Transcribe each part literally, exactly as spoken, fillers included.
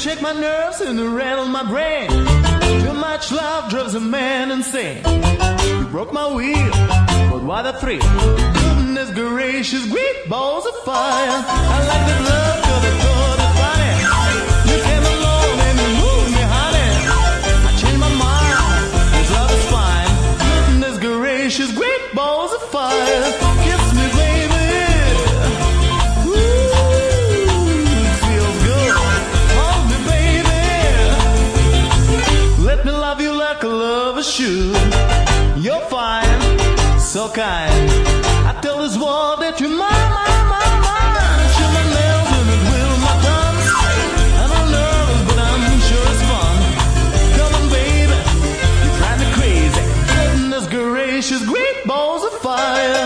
shake my nerves and to rattle my brain. Too much love drives a man insane. You broke my wheel, but what a thrill. Goodness gracious, great balls of fire. I like that love, cause I thought it's funny. You came along and you moved me, honey. I changed my mind, this love is fine. Goodness gracious, great balls of fire. Kiss me, baby. Ooh, it feels good. Hold me, baby. Let me love you like a lover should. You're fine, so kind. I tell this world that you're mine, mine, mine, mine. Show my nails and it will my tongue. I'm a nervous, but I'm sure it's fun. Come on, baby, you drive me crazy. Goodness gracious, great balls of fire.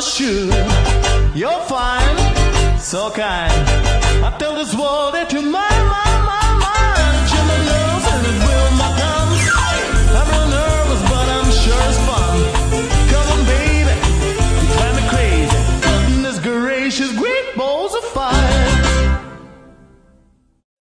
You're fine, so kind. I tell this world that you're mine.